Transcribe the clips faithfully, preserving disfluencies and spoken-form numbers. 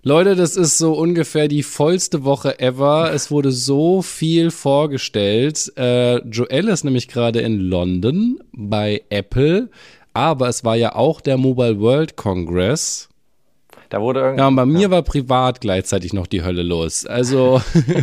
Leute, das ist so ungefähr die vollste Woche ever. Es wurde so viel vorgestellt. Äh, Joel ist nämlich gerade in London bei Apple, aber es war ja auch der Mobile World Congress. Da wurde irgendwie. Ja, und bei mir war privat gleichzeitig noch die Hölle los. Also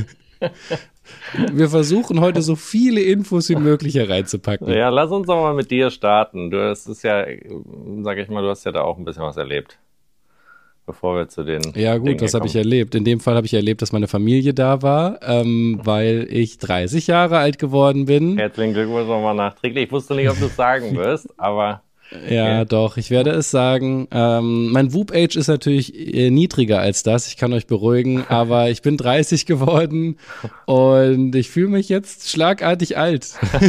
wir versuchen heute so viele Infos wie möglich hier reinzupacken. Ja, lass uns doch mal mit dir starten. Du, das ist ja, sag ich mal, du hast ja da auch ein bisschen was erlebt. Bevor wir zu den Ja gut, Dingen was habe ich kommen. erlebt? In dem Fall habe ich erlebt, dass meine Familie da war, ähm, weil ich dreißig Jahre alt geworden bin. Herzlichen Glückwunsch nochmal nachträglich. Ich wusste nicht, ob du es sagen wirst, aber Ja, okay. doch, ich werde es sagen. Ähm, mein Whoop-Age ist natürlich äh, niedriger als das, ich kann euch beruhigen, aber ich bin dreißig geworden und ich fühle mich jetzt schlagartig alt.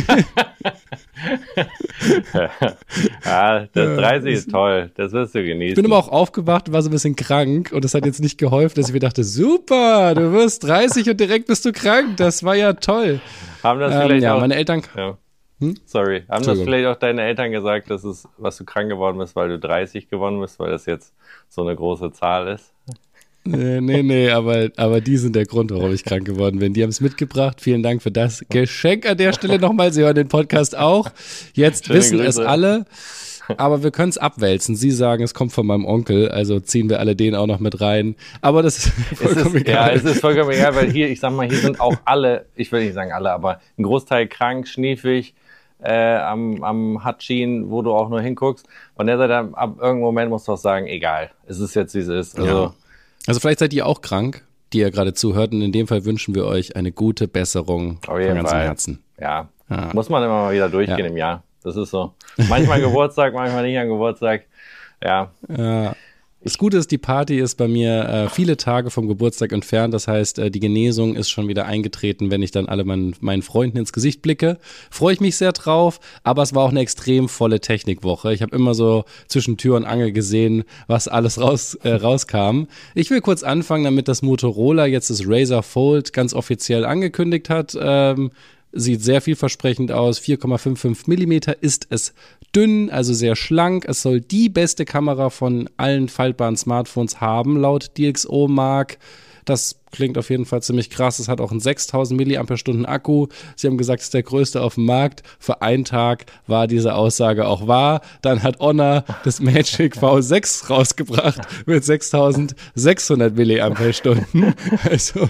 Ja, das dreißig ist toll. Das wirst du genießen. Ich bin aber auch aufgewacht und war so ein bisschen krank und das hat jetzt nicht geholfen, dass ich mir dachte, super, du wirst dreißig und direkt bist du krank, das war ja toll. Haben das Ähm, vielleicht ja, auch, meine Eltern... ja. Hm? Sorry. Haben das Entschuldigung. vielleicht auch deine Eltern gesagt, dass es, was du krank geworden bist, weil du dreißig geworden bist, weil das jetzt so eine große Zahl ist? Nee, nee, nee, aber, aber die sind der Grund, warum ich krank geworden bin. Die haben es mitgebracht. Vielen Dank für das Geschenk an der Stelle nochmal. Sie hören den Podcast auch. Jetzt Schöne wissen es Grüße. alle, aber wir können es abwälzen. Sie sagen, es kommt von meinem Onkel, also ziehen wir alle den auch noch mit rein. Aber das ist Es vollkommen ist, ja, egal. es ist vollkommen egal, weil hier, ich sag mal, hier sind auch alle, ich will nicht sagen alle, aber ein Großteil krank, schniefig, äh, am, am Hatschin, wo du auch nur hinguckst. Von der Seite, ab irgendeinem Moment musst du auch sagen, egal, es ist jetzt, wie es ist. Also, Ja. Also vielleicht seid ihr auch krank, die ihr gerade zuhört. Und in dem Fall wünschen wir euch eine gute Besserung auf von jeden ganzem Fall. Herzen. Ja, Ja. muss man immer mal wieder durchgehen Ja. im Jahr. Das ist so. Manchmal Geburtstag, manchmal nicht an Geburtstag. Ja, Ja. Das Gute ist, die Party ist bei mir äh, viele Tage vom Geburtstag entfernt. Das heißt, äh, die Genesung ist schon wieder eingetreten, wenn ich dann alle meinen, meinen Freunden ins Gesicht blicke. Freue ich mich sehr drauf, aber es war auch eine extrem volle Technikwoche. Ich habe immer so zwischen Tür und Angel gesehen, was alles raus, äh, rauskam. Ich will kurz anfangen, damit das Motorola jetzt das Razer Fold ganz offiziell angekündigt hat. Ähm, Sieht sehr vielversprechend aus. vier Komma fünfundfünfzig Millimeter ist es dünn, also sehr schlank. Es soll die beste Kamera von allen faltbaren Smartphones haben, laut D X O Mark. Das klingt auf jeden Fall ziemlich krass. Es hat auch einen sechstausend Milliampere-Stunden Akku. Sie haben gesagt, es ist der größte auf dem Markt. Für einen Tag war diese Aussage auch wahr. Dann hat Honor das Magic V sechs rausgebracht mit sechstausendsechshundert Milliampere-Stunden. Also,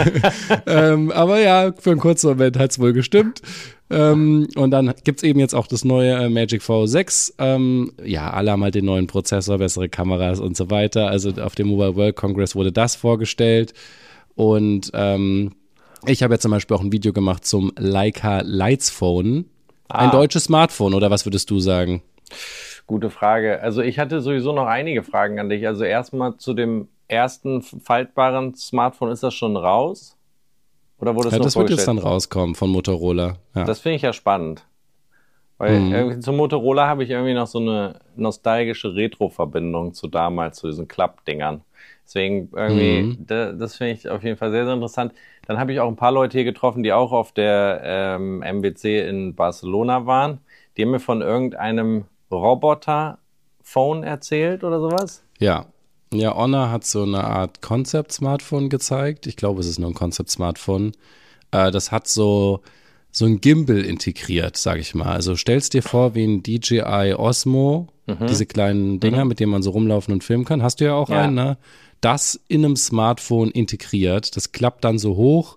ähm, aber ja, für einen kurzen Moment hat es wohl gestimmt. Ähm, und dann gibt's eben jetzt auch das neue äh, Magic V sechs. Ähm, ja, alle haben halt den neuen Prozessor, bessere Kameras und so weiter. Also auf dem Mobile World Congress wurde das vorgestellt. Und ähm, ich habe jetzt zum Beispiel auch ein Video gemacht zum Leica Lights Phone. Ein Ah. deutsches Smartphone, oder was würdest du sagen? gute Frage. Also ich hatte sowieso noch einige Fragen an dich. Also erstmal zu dem ersten faltbaren Smartphone, ist das schon raus? Oder wurde es Ja, nur das wird jetzt vorgestellt? dann rauskommen von Motorola. Ja. Das finde ich ja spannend. Weil Mhm. irgendwie zum Motorola habe ich irgendwie noch so eine nostalgische Retro-Verbindung zu damals, zu diesen Klappdingern. Deswegen irgendwie, Mhm. da, das finde ich auf jeden Fall sehr, sehr interessant. Dann habe ich auch ein paar Leute hier getroffen, die auch auf der ähm, M W C in Barcelona waren. Die haben mir von irgendeinem Roboter-Phone erzählt oder sowas. Ja. Ja, Honor hat so eine Art Concept-Smartphone gezeigt. Ich glaube, es ist nur ein Concept-Smartphone. Äh, das hat so, so ein Gimbal integriert, sag ich mal. Also stellst dir vor, wie ein D J I Osmo, diese kleinen Dinger, mit denen man so rumlaufen und filmen kann. Hast du ja auch Ja. einen, ne? Das in einem Smartphone integriert. Das klappt dann so hoch.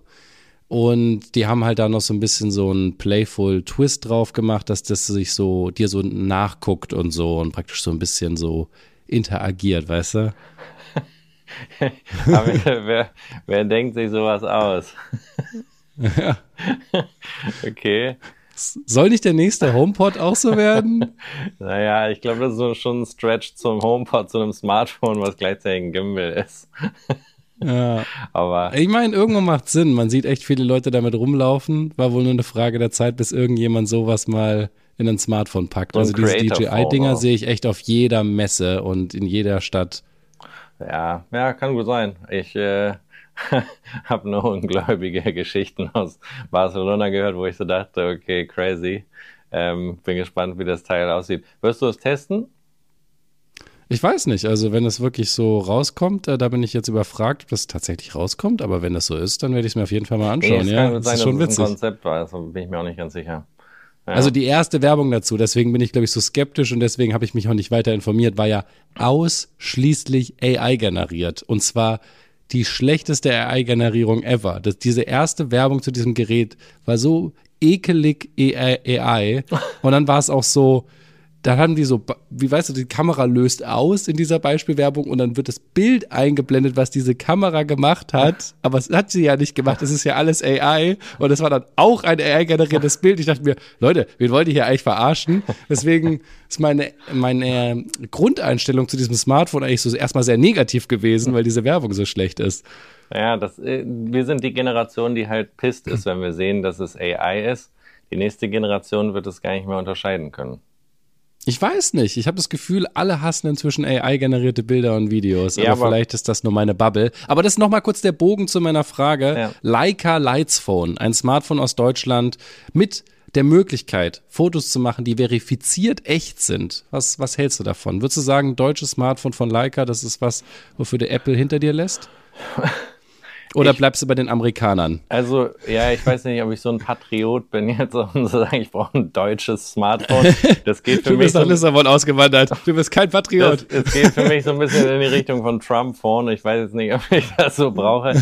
Und die haben halt da noch so ein bisschen so einen playful Twist drauf gemacht, dass das sich so, dir so nachguckt und so und praktisch so ein bisschen so interagiert, weißt du? Aber wer, wer denkt sich sowas aus? Ja. Okay. Soll nicht der nächste HomePod auch so werden? Naja, ich glaube, das ist so schon ein Stretch zum HomePod, zu einem Smartphone, was gleichzeitig ein Gimbal ist. Ja. Aber Ich meine, irgendwann macht Sinn. Man sieht echt viele Leute damit rumlaufen. War wohl nur eine Frage der Zeit, bis irgendjemand sowas mal in ein Smartphone packt. So ein Also diese D J Creator-Phone I-Dinger auch. sehe ich echt auf jeder Messe und in jeder Stadt. ja, ja, kann gut sein. Ich äh, habe nur ungläubige Geschichten aus Barcelona gehört, wo ich so dachte, okay, crazy. Ähm, bin gespannt, wie das Teil aussieht. Wirst du es testen? Ich weiß nicht, also wenn es wirklich so rauskommt, äh, da bin ich jetzt überfragt, ob das tatsächlich rauskommt, aber wenn das so ist, dann werde ich es mir auf jeden Fall mal anschauen. Nee, es ja, kann das sein, ist schon dass es ein witzig. Konzept war, also bin ich mir auch nicht ganz sicher. Ja. Also die erste Werbung dazu, deswegen bin ich, glaube ich, so skeptisch und deswegen habe ich mich auch nicht weiter informiert, war ja ausschließlich A I generiert. Und zwar die schlechteste A I-Generierung ever. Das, diese erste Werbung zu diesem Gerät war so ekelig A I. Und dann war es auch so, da haben die so, wie weißt du, die Kamera löst aus in dieser Beispielwerbung und dann wird das Bild eingeblendet, was diese Kamera gemacht hat. Aber es hat sie ja nicht gemacht, es ist ja alles A I. Und das war dann auch ein A I-generiertes Bild. Ich dachte mir, Leute, wen wollt ihr hier eigentlich verarschen? Deswegen ist meine, meine Grundeinstellung zu diesem Smartphone eigentlich so erstmal sehr negativ gewesen, weil diese Werbung so schlecht ist. Ja, das, wir sind die Generation, die halt pisst ist, wenn wir sehen, dass es A I ist. Die nächste Generation wird es gar nicht mehr unterscheiden können. Ich weiß nicht. Ich habe das Gefühl, alle hassen inzwischen A I-generierte Bilder und Videos. Ja, aber, aber vielleicht ist das nur meine Bubble. Aber das ist nochmal kurz der Bogen zu meiner Frage. Ja. Leica Lightsphone, ein Smartphone aus Deutschland mit der Möglichkeit, Fotos zu machen, die verifiziert echt sind. Was, was hältst du davon? Würdest du sagen, ein deutsches Smartphone von Leica, das ist was, wofür der Apple hinter dir lässt? Oder ich, bleibst du bei den Amerikanern? Also, ja, ich weiß nicht, ob ich so ein Patriot bin jetzt, um zu sagen, ich brauche ein deutsches Smartphone. Das geht für du mich bist nach so, Lissabon ausgewandert. Du bist kein Patriot. Das, es geht für mich so ein bisschen in die Richtung von Trump-Phone. Ich weiß jetzt nicht, ob ich das so brauche.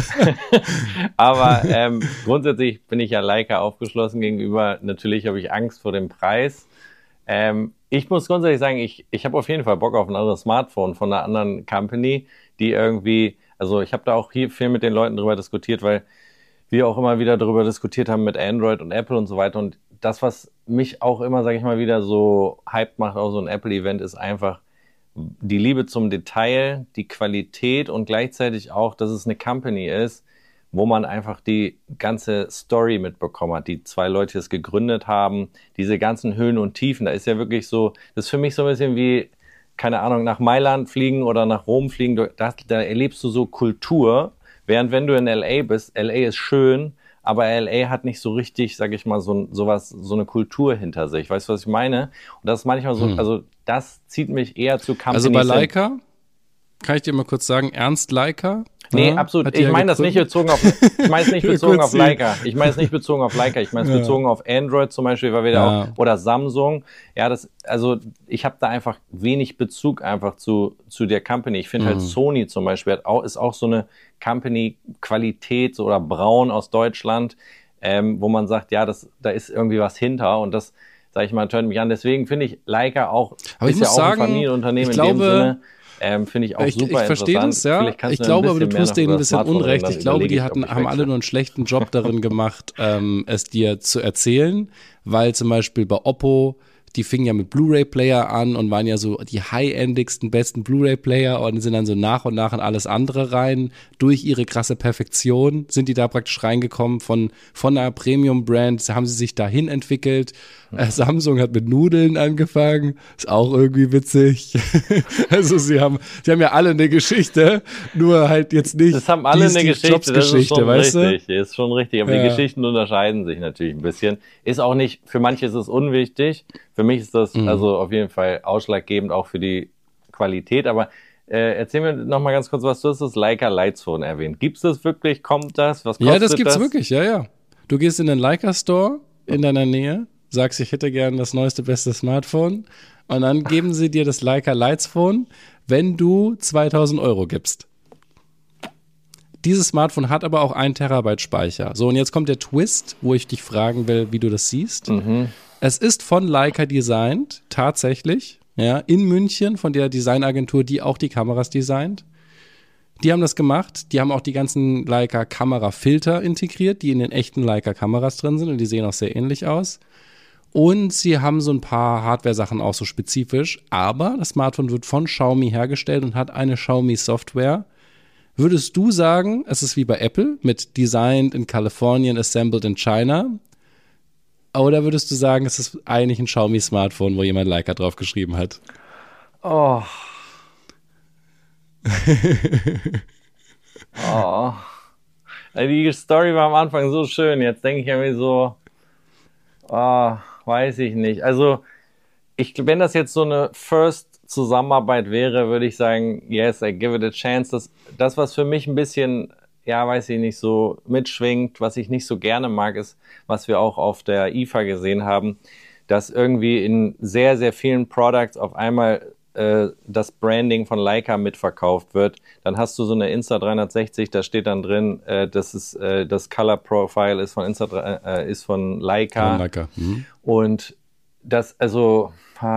Aber ähm, grundsätzlich bin ich ja Leica aufgeschlossen gegenüber. Natürlich habe ich Angst vor dem Preis. Ähm, ich muss grundsätzlich sagen, ich, ich habe auf jeden Fall Bock auf ein anderes Smartphone von einer anderen Company, die irgendwie... Also ich habe da auch hier viel mit den Leuten drüber diskutiert, weil wir auch immer wieder darüber diskutiert haben mit Android und Apple und so weiter. Und das, was mich auch immer, sage ich mal, wieder so hyped macht, auch so ein Apple-Event, ist einfach die Liebe zum Detail, die Qualität und gleichzeitig auch, dass es eine Company ist, wo man einfach die ganze Story mitbekommen hat, die zwei Leute, die es gegründet haben, diese ganzen Höhen und Tiefen. Da ist ja wirklich so, das ist für mich so ein bisschen wie... keine Ahnung, nach Mailand fliegen oder nach Rom fliegen, da, da erlebst du so Kultur, während wenn du in L A bist, L A ist schön, aber L A hat nicht so richtig, sag ich mal, so sowas, so eine Kultur hinter sich. Weißt du, was ich meine? Und das ist manchmal so, hm. also das zieht mich eher zu Companies. Also bei Leica, kann ich dir mal kurz sagen, Ernst Leica? Nee, ja, absolut. Ich meine das nicht bezogen auf, ich meine es nicht bezogen auf Leica. Ich meine es nicht bezogen auf Leica. Ich meine es ja. bezogen auf Android zum Beispiel, weil wir ja. da auch, oder Samsung. Ja, das, also ich habe da einfach wenig Bezug einfach zu, zu der Company. Ich finde mhm. halt Sony zum Beispiel hat auch, ist auch so eine Company Qualität so, oder Braun aus Deutschland, ähm, wo man sagt, ja, das, da ist irgendwie was hinter und das, sag ich mal, tönt mich an. Deswegen finde ich Leica auch, aber ist ich ja muss auch sagen, ein Familienunternehmen ich in glaube, dem Sinne. Ähm, finde ich auch ich, super ich verstehe interessant. das, ja. Ich glaube, aber du tust denen ein bisschen Unrecht. Ich glaube, die hatten, haben alle nur einen schlechten Job darin gemacht, ähm, es dir zu erzählen, weil zum Beispiel bei Oppo, die fingen ja mit Blu-ray-Player an und waren ja so die high-endigsten, besten Blu-ray-Player und sind dann so nach und nach in alles andere rein. Durch ihre krasse Perfektion sind die da praktisch reingekommen. Von, von einer Premium-Brand haben sie sich dahin entwickelt. Äh, Samsung hat mit Nudeln angefangen. Ist auch irgendwie witzig. Also sie haben, sie haben ja alle eine Geschichte, nur halt jetzt nicht. Das haben alle eine Geschichte, das ist schon weißt richtig. Du? Ist schon richtig. Aber ja. die Geschichten unterscheiden sich natürlich ein bisschen. Ist auch nicht, für manche ist es unwichtig. Für mich ist das mhm. also auf jeden Fall ausschlaggebend auch für die Qualität. Aber äh, erzähl mir noch mal ganz kurz was. Du hast das Leica Lightsphone erwähnt. Gibt es das wirklich? Kommt das? Was kostet das? Ja, das gibt's das? wirklich. Ja, ja. Du gehst in den Leica Store in deiner Nähe, sagst, ich hätte gern das neueste, beste Smartphone und dann geben sie dir das Leica Lightsphone, wenn du zweitausend Euro gibst. Dieses Smartphone hat aber auch ein Terabyte Speicher. So, und jetzt kommt der Twist, wo ich dich fragen will, wie du das siehst. Mhm. Es ist von Leica designt, tatsächlich, ja, in München, von der Designagentur, die auch die Kameras designt. Die haben das gemacht, die haben auch die ganzen Leica-Kamerafilter integriert, die in den echten Leica-Kameras drin sind und die sehen auch sehr ähnlich aus. Und sie haben so ein paar Hardware-Sachen auch so spezifisch, aber das Smartphone wird von Xiaomi hergestellt und hat eine Xiaomi-Software. Würdest du sagen, es ist wie bei Apple mit Designed in California, Assembled in China? Oder würdest du sagen, es ist eigentlich ein Xiaomi-Smartphone, wo jemand Leica drauf geschrieben hat? Oh. oh. Die Story war am Anfang so schön. Jetzt denke ich irgendwie so, oh, weiß ich nicht. Also, ich, wenn das jetzt so eine First Zusammenarbeit wäre, würde ich sagen, yes, I give it a chance. Das, das, was für mich ein bisschen, ja, weiß ich nicht, so mitschwingt, was ich nicht so gerne mag, ist, was wir auch auf der I F A gesehen haben, dass irgendwie in sehr, sehr vielen Products auf einmal äh, das Branding von Leica mitverkauft wird. Dann hast du so eine Insta dreihundertsechzig, da steht dann drin, äh, das ist äh, das Color Profile ist von Insta äh, ist von Leica. Von Leica. Mhm. Und das, also,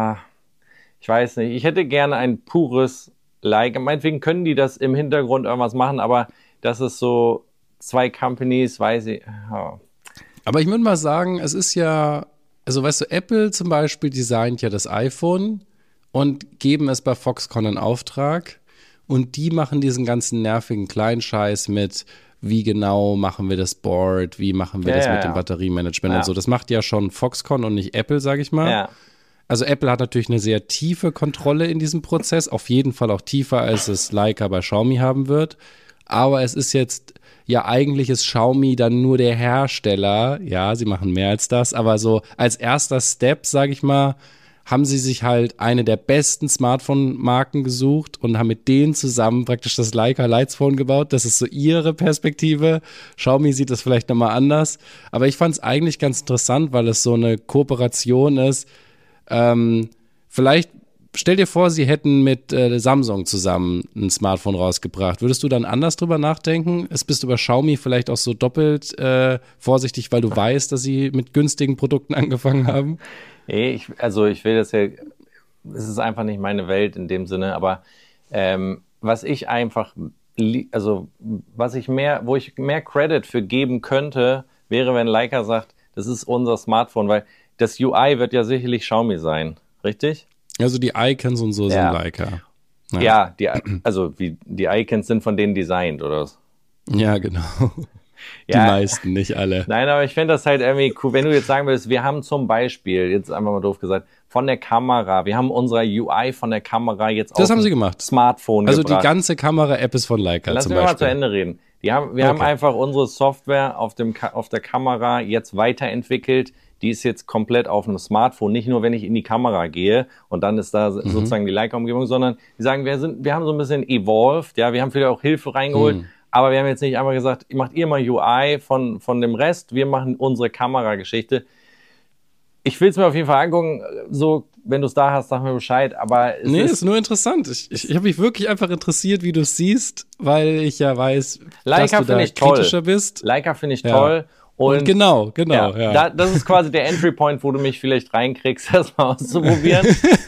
ich weiß nicht, ich hätte gerne ein pures Leica. Meinetwegen können die das im Hintergrund irgendwas machen, aber das ist so zwei Companies, weiß ich. Oh. Aber ich würde mal sagen, es ist ja, also weißt du, Apple zum Beispiel designt ja das iPhone und geben es bei Foxconn in Auftrag und die machen diesen ganzen nervigen Kleinscheiß mit, wie genau machen wir das Board, wie machen wir ja, das ja, mit ja. dem Batteriemanagement ja. und so. Das macht ja schon Foxconn und nicht Apple, sage ich mal. Ja. Also Apple hat natürlich eine sehr tiefe Kontrolle in diesem Prozess, auf jeden Fall auch tiefer, als es Leica bei Xiaomi haben wird. Aber es ist jetzt, ja eigentlich ist Xiaomi dann nur der Hersteller, ja, sie machen mehr als das, aber so als erster Step, sage ich mal, haben sie sich halt eine der besten Smartphone-Marken gesucht und haben mit denen zusammen praktisch das Leica Lightsphone gebaut. Das ist so ihre Perspektive. Xiaomi sieht das vielleicht nochmal anders. Aber ich fand es eigentlich ganz interessant, weil es so eine Kooperation ist. Ähm, vielleicht, stell dir vor, sie hätten mit äh, Samsung zusammen ein Smartphone rausgebracht. Würdest du dann anders drüber nachdenken? Es bist du bei Xiaomi vielleicht auch so doppelt äh, vorsichtig, weil du weißt, dass sie mit günstigen Produkten angefangen haben? Nee, ich, also ich will das ja, es ist einfach nicht meine Welt in dem Sinne, aber ähm, was ich einfach, also was ich mehr, wo ich mehr Credit für geben könnte, wäre, wenn Leica sagt, das ist unser Smartphone, weil das U I wird ja sicherlich Xiaomi sein, richtig? Also die Icons und so ja. sind Leica. Ja, ja die, also wie, die Icons sind von denen designt, oder was? Ja, genau. Die ja, meisten, nicht alle. Nein, aber ich finde das halt irgendwie cool, wenn du jetzt sagen würdest, wir haben zum Beispiel, jetzt einfach mal doof gesagt, von der Kamera, wir haben unsere U I von der Kamera jetzt das auf haben sie gemacht. Smartphone Also gebracht. die ganze Kamera-App ist von Leica Lass zum mich Beispiel. mal zu Ende reden. Die haben, wir Okay. haben einfach unsere Software auf, dem, auf der Kamera jetzt weiterentwickelt. Die ist jetzt komplett auf einem Smartphone. Nicht nur, wenn ich in die Kamera gehe und dann ist da mhm. sozusagen die Leica-Umgebung, sondern die sagen, wir sind, wir haben so ein bisschen evolved, ja, wir haben vielleicht auch Hilfe reingeholt. Mhm. Aber wir haben jetzt nicht einmal gesagt, macht ihr mal U I von, von dem Rest, wir machen unsere Kamerageschichte. Ich will es mir auf jeden Fall angucken, so, wenn du es da hast, sag mir Bescheid, aber es nee, ist, ist nur interessant. Ich, ich, ich habe mich wirklich einfach interessiert, wie du es siehst, weil ich ja weiß, Leica dass du da ich toll. kritischer bist. Leica finde ich ja. toll. Und, und genau, genau, ja. ja. Da, das ist quasi der Entry Point, wo du mich vielleicht reinkriegst, das mal auszuprobieren.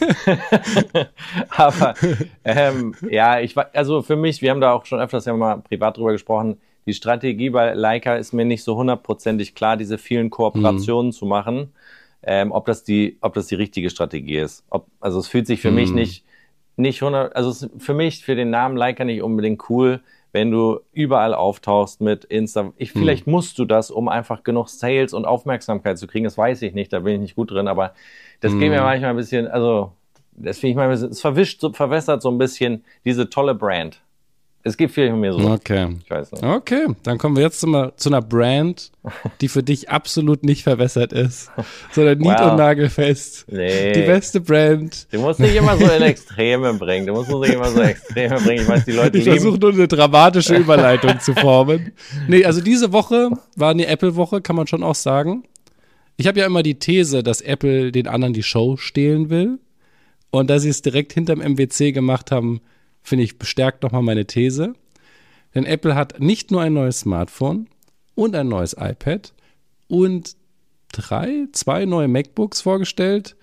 Aber ähm, ja, ich war, also für mich, wir haben da auch schon öfters ja mal privat drüber gesprochen, die Strategie bei Leica ist mir nicht so hundertprozentig klar, diese vielen Kooperationen mhm. zu machen, ähm, ob das die, ob das die richtige Strategie ist. Ob, also es fühlt sich für mhm. mich nicht, nicht hundert, also es ist für mich, für den Namen Leica nicht unbedingt cool, wenn du überall auftauchst mit Insta. Ich, vielleicht hm. musst du das, um einfach genug Sales und Aufmerksamkeit zu kriegen. Das weiß ich nicht, da bin ich nicht gut drin, aber das hm. geht mir manchmal ein bisschen, also das finde ich mal ein bisschen, es verwischt, so, verwässert so ein bisschen diese tolle Brand. Es gibt viel mehr so. Okay. Ich weiß nicht. Okay, dann kommen wir jetzt zu, mal, zu einer Brand, die für dich absolut nicht verwässert ist, sondern nied- wow. und nagelfest. Nee. Die beste Brand. Du musst nicht immer so in Extreme bringen. Du musst nicht immer so Extreme bringen. Ich weiß, die Leute Ich lieben. versuche nur eine dramatische Überleitung zu formen. Nee, also diese Woche war eine Apple-Woche, kann man schon auch sagen. Ich habe ja immer die These, dass Apple den anderen die Show stehlen will. Und dass sie es direkt hinterm M W C gemacht haben, finde ich, bestärkt nochmal meine These. Denn Apple hat nicht nur ein neues Smartphone und ein neues iPad und drei, zwei neue MacBooks vorgestellt,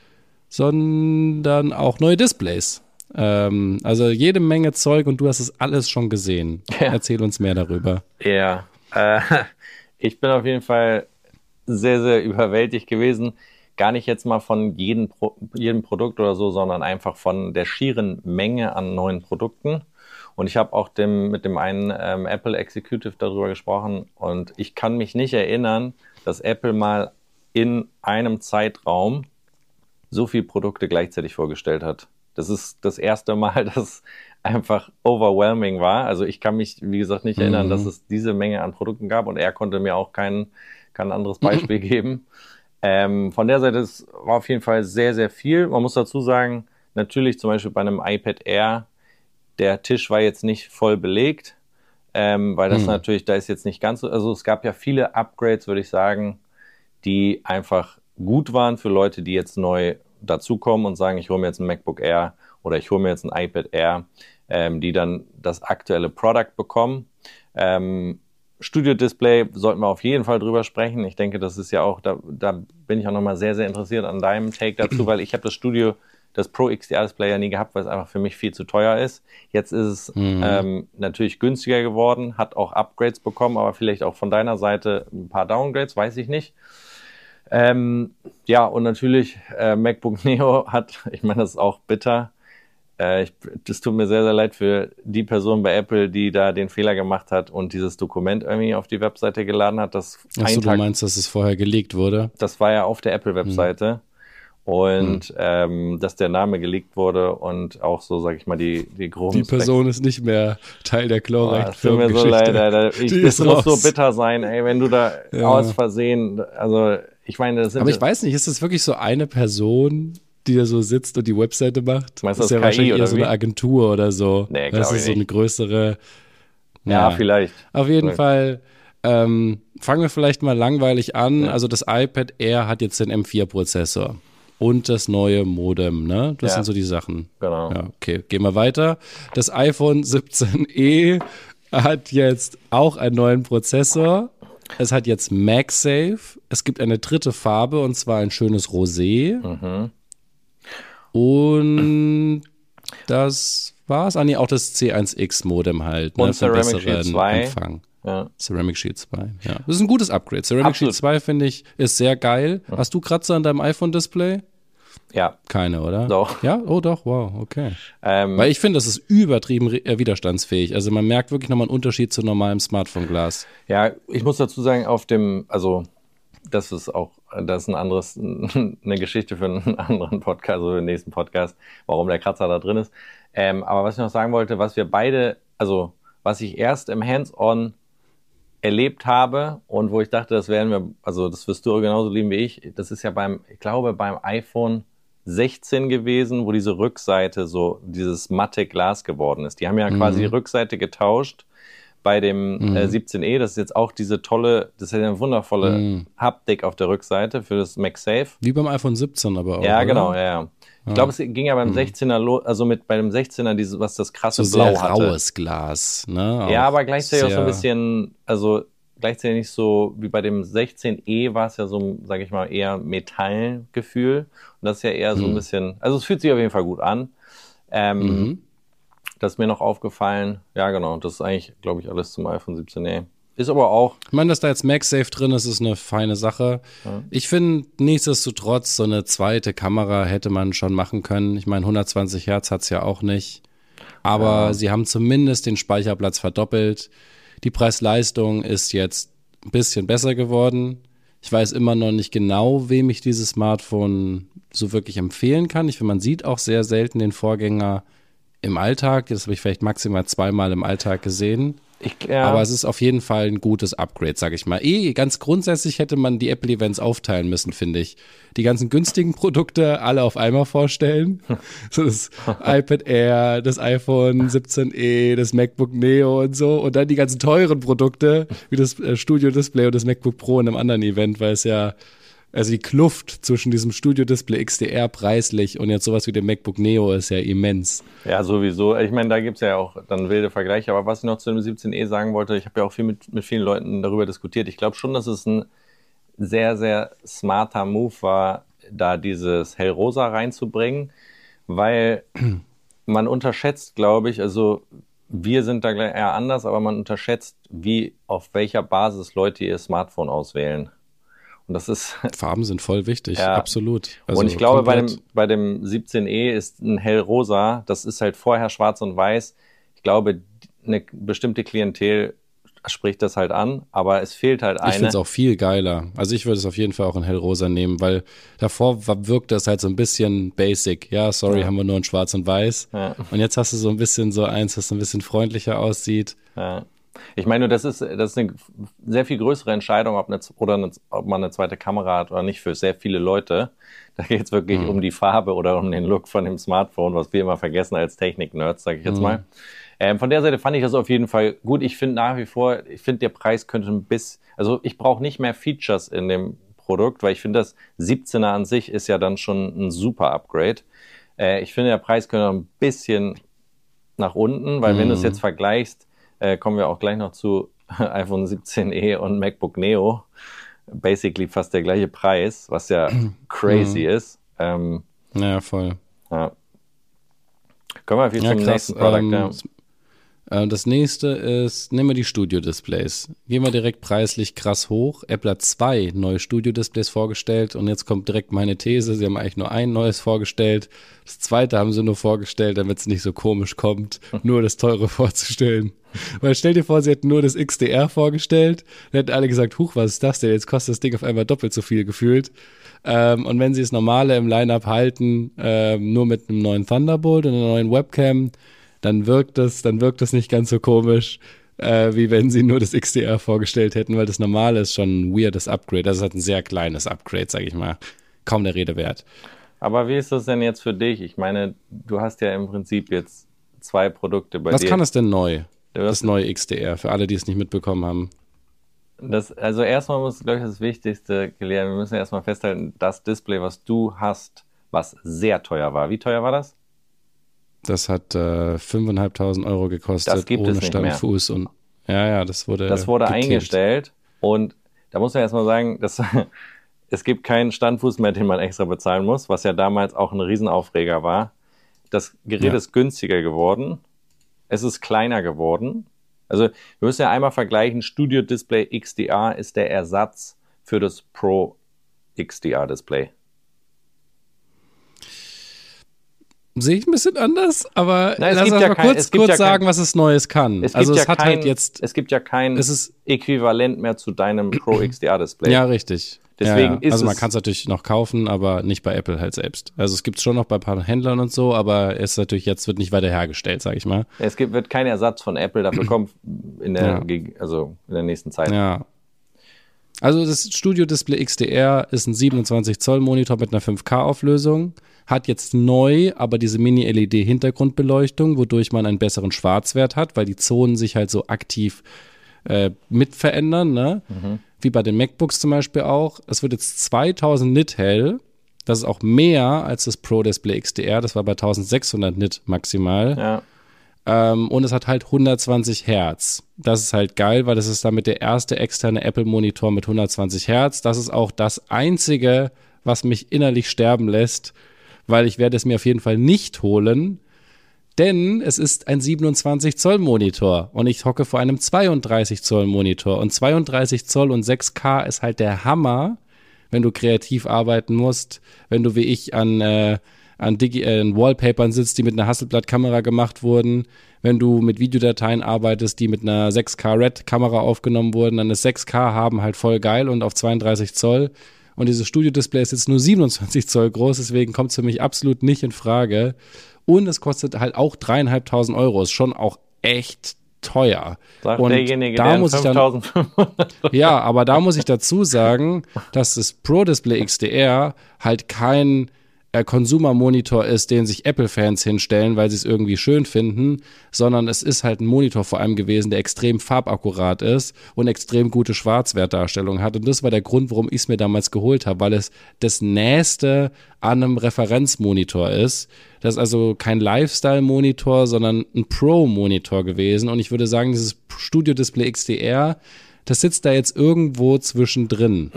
sondern auch neue Displays. Ähm, also jede Menge Zeug und du hast es alles schon gesehen. Ja. Erzähl uns mehr darüber. Ja, äh, ich bin auf jeden Fall sehr, sehr überwältigt gewesen. Gar nicht jetzt mal von jedem, Pro- jedem Produkt oder so, sondern einfach von der schieren Menge an neuen Produkten. Und ich habe auch dem, mit dem einen ähm, Apple Executive darüber gesprochen und ich kann mich nicht erinnern, dass Apple mal in einem Zeitraum so viele Produkte gleichzeitig vorgestellt hat. Das ist das erste Mal, dass einfach overwhelming war. Also ich kann mich, wie gesagt, nicht erinnern, mhm. dass es diese Menge an Produkten gab und er konnte mir auch kein, kein anderes Beispiel mhm. geben. Ähm, von der Seite, es war auf jeden Fall sehr, sehr viel. Man muss dazu sagen, natürlich zum Beispiel bei einem iPad Air, der Tisch war jetzt nicht voll belegt, ähm, weil das hm. natürlich, da ist jetzt nicht ganz so, also es gab ja viele Upgrades, würde ich sagen, die einfach gut waren für Leute, die jetzt neu dazukommen und sagen, ich hole mir jetzt ein MacBook Air oder ich hole mir jetzt ein iPad Air, ähm, die dann das aktuelle Product bekommen. Ähm, Studio Display sollten wir auf jeden Fall drüber sprechen. Ich denke, das ist ja auch, da, da bin ich auch nochmal sehr, sehr interessiert an deinem Take dazu, weil ich habe das Studio, das Pro X D R Display ja nie gehabt, weil es einfach für mich viel zu teuer ist. Jetzt ist es mhm. ähm, natürlich günstiger geworden, hat auch Upgrades bekommen, aber vielleicht auch von deiner Seite ein paar Downgrades, weiß ich nicht. Ähm, ja, und natürlich äh, MacBook Neo hat, ich meine, das ist auch bitter. Äh, ich, das tut mir sehr, sehr leid für die Person bei Apple, die da den Fehler gemacht hat und dieses Dokument irgendwie auf die Webseite geladen hat. Das Achso, du meinst, dass es vorher geleakt wurde? Das war ja auf der Apple-Webseite. Mhm. Und hm. ähm, dass der Name geleakt wurde und auch so, sag ich mal, die, die groben Die Person ist nicht mehr Teil der glorreichen Firmengeschichte. Tut mir so leid, Alter. Ich, das muss so bitter sein, ey, wenn du da ja. aus Versehen, also ich meine, das sind... Aber ich weiß nicht, ist das wirklich so eine Person, die da so sitzt und die Webseite macht? Meinst das ist das ja K I wahrscheinlich oder eher so eine wie? Agentur oder so. Nee, das glaube ist ich so nicht. eine größere... Ja, ja vielleicht. Auf jeden vielleicht. Fall... Ähm, fangen wir vielleicht mal langweilig an. Ja. Also das iPad Air hat jetzt den M vier Prozessor. Und das neue Modem, ne? Das ja. sind so die Sachen. Genau. Ja, okay, gehen wir weiter. Das iPhone siebzehn e hat jetzt auch einen neuen Prozessor. Es hat jetzt MagSafe. Es gibt eine dritte Farbe und zwar ein schönes Rosé. Mhm. Und das war's. Ah, nee, auch das C eins X Modem halt. Und ne? Ceramic Shield zwei. Empfang. Ja. Ceramic Shield zwei, ja. Das ist ein gutes Upgrade. Ceramic Absolut. Shield zwei, finde ich, ist sehr geil. Mhm. Hast du Kratzer an deinem iPhone-Display? Ja. Keine, oder? Doch. Ja? Oh, doch, wow, okay. Ähm, Weil ich finde, das ist übertrieben re- widerstandsfähig. Also man merkt wirklich nochmal einen Unterschied zu normalem Smartphone-Glas. Ja, ich muss dazu sagen, auf dem, also das ist auch, das ist ein anderes, eine Geschichte für einen anderen Podcast, also für den nächsten Podcast, warum der Kratzer da drin ist. Ähm, aber was ich noch sagen wollte, was wir beide, also was ich erst im Hands-on erlebt habe und wo ich dachte, das werden wir, also das wirst du genauso lieben wie ich, das ist ja beim, ich glaube beim iPhone sechzehn gewesen, wo diese Rückseite so dieses matte Glas geworden ist. Die haben ja mhm. quasi die Rückseite getauscht bei dem mhm. äh, siebzehn e. Das ist jetzt auch diese tolle, das ist ja eine wundervolle mhm. Haptik auf der Rückseite für das MagSafe. Wie beim iPhone siebzehn aber auch, Ja, oder? genau, ja, ja. Ich ja. glaube, es ging ja beim mhm. sechzehner, also mit bei dem sechzehner, dieses, was das krasse so Blau sehr hatte. raues Glas, ne? Auch ja, aber gleichzeitig sehr... auch so ein bisschen, also gleichzeitig nicht so, wie bei dem sechzehn e war es ja so, sage ich mal, eher Metallgefühl. Und das ist ja eher so ein bisschen, also es fühlt sich auf jeden Fall gut an. Ähm, mhm. Das ist mir noch aufgefallen. Ja, genau, das ist eigentlich, glaube ich, alles zum iPhone siebzehn e. Ist aber auch... Ich meine, dass da jetzt MagSafe drin ist, ist eine feine Sache. Ja. Ich finde, nichtsdestotrotz, so eine zweite Kamera hätte man schon machen können. Ich meine, hundertzwanzig Hertz hat's ja auch nicht. Aber ja. sie haben zumindest den Speicherplatz verdoppelt. Die Preis-Leistung ist jetzt ein bisschen besser geworden. Ich weiß immer noch nicht genau, wem ich dieses Smartphone so wirklich empfehlen kann. Ich finde, man sieht auch sehr selten den Vorgänger im Alltag. Das habe ich vielleicht maximal zweimal im Alltag gesehen. Ich, ja. Aber es ist auf jeden Fall ein gutes Upgrade, sag ich mal. Eh, ganz grundsätzlich hätte man die Apple-Events aufteilen müssen, finde ich. Die ganzen günstigen Produkte alle auf einmal vorstellen. So das iPad Air, das iPhone siebzehn e, das MacBook Neo und so. Und dann die ganzen teuren Produkte, wie das Studio Display und das MacBook Pro in einem anderen Event, weil es ja, also die Kluft zwischen diesem Studio Display X D R preislich und jetzt sowas wie dem MacBook Neo ist ja immens. Ja, sowieso. Ich meine, da gibt es ja auch dann wilde Vergleiche. Aber was ich noch zu dem siebzehn e sagen wollte, ich habe ja auch viel mit, mit vielen Leuten darüber diskutiert. Ich glaube schon, dass es ein sehr, sehr smarter Move war, da dieses Hellrosa reinzubringen, weil man unterschätzt, glaube ich, also wir sind da eher anders, aber man unterschätzt, wie auf welcher Basis Leute ihr Smartphone auswählen. Und das ist Farben sind voll wichtig, ja. absolut. Also und ich glaube, bei dem, bei dem siebzehn e ist ein hellrosa, das ist halt vorher schwarz und weiß. Ich glaube, eine bestimmte Klientel spricht das halt an, aber es fehlt halt eine. Ich finde es auch viel geiler. Also ich würde es auf jeden Fall auch in hellrosa nehmen, weil davor wirkt das halt so ein bisschen basic. Ja, sorry, ja. haben wir nur in schwarz und weiß. Ja. Und jetzt hast du so ein bisschen so eins, das so ein bisschen freundlicher aussieht. Ja. Ich meine, das ist, das ist eine sehr viel größere Entscheidung, ob, eine, oder eine, ob man eine zweite Kamera hat oder nicht, für sehr viele Leute. Da geht es wirklich mhm. um die Farbe oder um den Look von dem Smartphone, was wir immer vergessen als Technik-Nerds, sage ich jetzt mhm. mal. Ähm, von der Seite fand ich das auf jeden Fall gut. Ich finde nach wie vor, ich finde, der Preis könnte ein bisschen, also ich brauche nicht mehr Features in dem Produkt, weil ich finde, das siebzehner an sich ist ja dann schon ein super Upgrade. Äh, ich finde, der Preis könnte noch ein bisschen nach unten, weil mhm. wenn du es jetzt vergleichst, äh, kommen wir auch gleich noch zu iPhone siebzehn e und MacBook Neo. Basically fast der gleiche Preis, was ja crazy mhm. ist. Ähm, ja, voll. Ja. Kommen wir viel ja, zum krass, nächsten Produkt. Ähm, ja. Das nächste ist, nehmen wir die Studio-Displays. Gehen wir direkt preislich krass hoch. Apple hat zwei neue Studio-Displays vorgestellt und jetzt kommt direkt meine These. Sie haben eigentlich nur ein neues vorgestellt. Das zweite haben sie nur vorgestellt, damit es nicht so komisch kommt, nur das teure vorzustellen. Weil stell dir vor, sie hätten nur das X D R vorgestellt. Dann hätten alle gesagt, huch, was ist das denn? Jetzt kostet das Ding auf einmal doppelt so viel gefühlt. Ähm, und wenn sie das Normale im Line-Up halten, ähm, nur mit einem neuen Thunderbolt und einer neuen Webcam, dann wirkt das, dann wirkt das nicht ganz so komisch, äh, wie wenn sie nur das X D R vorgestellt hätten, weil das Normale ist schon ein weirdes Upgrade. Das ist halt ein sehr kleines Upgrade, sag ich mal. Kaum der Rede wert. Aber wie ist das denn jetzt für dich? Ich meine, du hast ja im Prinzip jetzt zwei Produkte bei Was dir. kann es denn neu? Das neue X D R, für alle, die es nicht mitbekommen haben. Das, also erstmal muss, glaube ich, das Wichtigste klären. Wir müssen erstmal festhalten, das Display, was du hast, was sehr teuer war. Wie teuer war das? Das hat äh, fünftausendfünfhundert Euro gekostet, das gibt ohne es nicht Stand, mehr. Fuß und ja, ja, das wurde Das wurde gekillt. eingestellt und da muss man erstmal sagen, dass, es gibt keinen Standfuß mehr, den man extra bezahlen muss, was ja damals auch ein Riesenaufreger war. Das Gerät ja. ist günstiger geworden, es ist kleiner geworden. Also wir müssen ja einmal vergleichen, Studio Display X D R ist der Ersatz für das Pro X D R Display. Sehe ich ein bisschen anders, aber Nein, lass uns ja mal kein, kurz, kurz ja sagen, kein, was es Neues kann. Es also gibt es ja hat kein, halt jetzt, es gibt ja kein es ist, Äquivalent mehr zu deinem Pro X D R Display. Ja, richtig. Deswegen ja, ja. ist also man es, kann es natürlich noch kaufen, aber nicht bei Apple halt selbst. Also es gibt es schon noch bei ein paar Händlern und so, aber es ist natürlich jetzt wird nicht weiter hergestellt, sag ich mal. Es gibt, wird kein Ersatz von Apple dafür kommen in der, ja. also in der nächsten Zeit. Ja. Also das Studio Display X D R ist ein siebenundzwanzig Zoll Monitor mit einer fünf K Auflösung. Hat jetzt neu aber diese Mini-L E D-Hintergrundbeleuchtung, wodurch man einen besseren Schwarzwert hat, weil die Zonen sich halt so aktiv äh, mit verändern, ne? Mhm. Wie bei den MacBooks zum Beispiel auch. Es wird jetzt zweitausend Nit hell. Das ist auch mehr als das Pro Display X D R. Das war bei eintausendsechshundert Nit maximal. Ja. Ähm, und es hat halt hundertzwanzig Hertz. Das ist halt geil, weil das ist damit der erste externe Apple-Monitor mit hundertzwanzig Hertz. Das ist auch das Einzige, was mich innerlich sterben lässt, weil ich werde es mir auf jeden Fall nicht holen, denn es ist ein siebenundzwanzig Zoll Monitor und ich hocke vor einem zweiunddreißig Zoll Monitor und zweiunddreißig Zoll und sechs K ist halt der Hammer, wenn du kreativ arbeiten musst, wenn du wie ich an, äh, an, Digi- äh, an Wallpapern sitzt, die mit einer Hasselblad-Kamera gemacht wurden, wenn du mit Videodateien arbeitest, die mit einer sechs K Red-Kamera aufgenommen wurden, dann ist sechs K haben halt voll geil und auf zweiunddreißig Zoll. Und dieses Studio-Display ist jetzt nur siebenundzwanzig Zoll groß, deswegen kommt es für mich absolut nicht in Frage. Und es kostet halt auch dreieinhalbtausend Euro, ist schon auch echt teuer. Sagt und derjenige, da der muss ich dann, fünftausendfünfhundert ja, aber da muss ich dazu sagen, dass das Pro Display X D R halt kein äh, Consumer-Monitor ist, den sich Apple-Fans hinstellen, weil sie es irgendwie schön finden, sondern es ist halt ein Monitor vor allem gewesen, der extrem farbakkurat ist und extrem gute Schwarzwertdarstellung hat. Und das war der Grund, warum ich es mir damals geholt habe, weil es das Nächste an einem Referenzmonitor ist. Das ist also kein Lifestyle-Monitor, sondern ein Pro-Monitor gewesen. Und ich würde sagen, dieses Studio-Display X D R, das sitzt da jetzt irgendwo zwischendrin.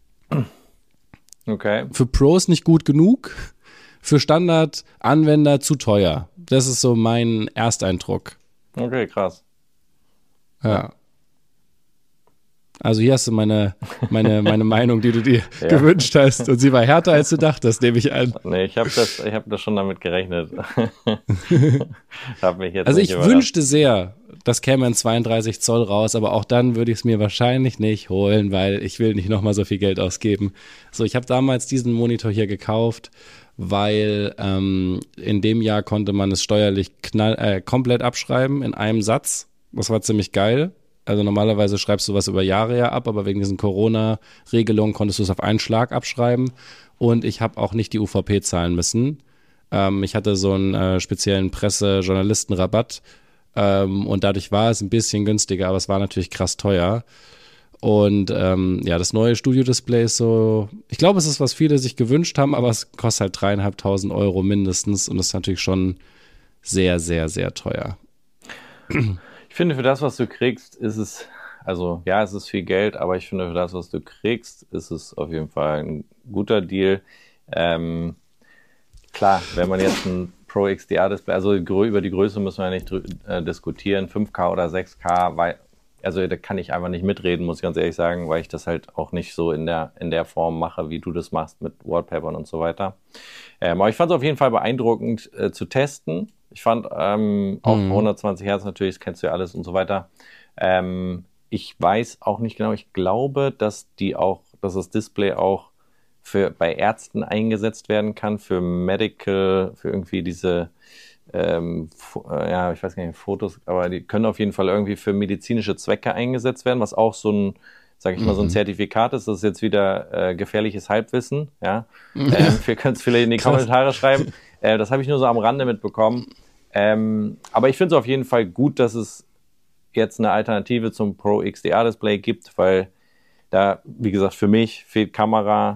Okay. Für Pros nicht gut genug, für Standard-Anwender zu teuer. Das ist so mein Ersteindruck. Okay, krass. Ja. Also hier hast du meine, meine, meine Meinung, die du dir Ja. gewünscht hast. Und sie war härter, als du dachtest, nehme ich an. Nee, ich habe das, ich hab das schon damit gerechnet. Hab mich jetzt Also nicht ich überrascht. wünschte sehr, das käme in zweiunddreißig Zoll raus, aber auch dann würde ich es mir wahrscheinlich nicht holen, weil ich will nicht nochmal so viel Geld ausgeben. So, ich habe damals diesen Monitor hier gekauft, weil ähm, in dem Jahr konnte man es steuerlich knall, äh, komplett abschreiben in einem Satz. Das war ziemlich geil. Also normalerweise schreibst du was über Jahre ja ab, aber wegen diesen Corona-Regelungen konntest du es auf einen Schlag abschreiben. Und ich habe auch nicht die U V P zahlen müssen. Ähm, ich hatte so einen äh, speziellen Presse-Journalisten-Rabatt ähm, und dadurch war es ein bisschen günstiger, aber es war natürlich krass teuer. Und ähm, ja, das neue Studio-Display ist so, ich glaube, es ist, was viele sich gewünscht haben, aber es kostet halt dreieinhalbtausend Euro mindestens und ist natürlich schon sehr, sehr, sehr teuer. Ich finde, für das, was du kriegst, ist es, also ja, es ist viel Geld, aber ich finde, für das, was du kriegst, ist es auf jeden Fall ein guter Deal. Ähm, klar, wenn man jetzt ein Pro X D R-Display, also über die Größe müssen wir ja nicht äh, diskutieren, fünf K oder sechs K, weil also da kann ich einfach nicht mitreden, muss ich ganz ehrlich sagen, weil ich das halt auch nicht so in der, in der Form mache, wie du das machst mit Wallpapern und so weiter. Ähm, aber ich fand es auf jeden Fall beeindruckend äh, zu testen. Ich fand ähm, auch mhm. hundertzwanzig Hertz natürlich, das kennst du ja alles und so weiter. Ähm, ich weiß auch nicht genau, ich glaube, dass die auch, dass das Display auch für bei Ärzten eingesetzt werden kann, für Medical, für irgendwie diese Ähm, ja, ich weiß gar nicht, Fotos, aber die können auf jeden Fall irgendwie für medizinische Zwecke eingesetzt werden, was auch so ein, sag ich mal, so ein Zertifikat ist. Das ist jetzt wieder äh, gefährliches Halbwissen, ja. ähm, wir können es vielleicht in die Kommentare schreiben. Äh, das habe ich nur so am Rande mitbekommen. Ähm, aber ich finde es auf jeden Fall gut, dass es jetzt eine Alternative zum Pro X D R-Display gibt, weil da, wie gesagt, für mich fehlt Kamera,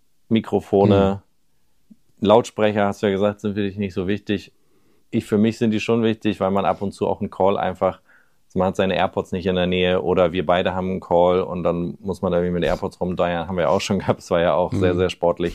Mikrofone, mhm. Lautsprecher, hast du ja gesagt, sind für dich nicht so wichtig. Ich, für mich sind die schon wichtig, weil man ab und zu auch einen Call einfach, also man hat seine AirPods nicht in der Nähe oder wir beide haben einen Call und dann muss man da irgendwie mit AirPods rumdeiern, haben wir auch schon gehabt, es war ja auch mhm. sehr, sehr sportlich.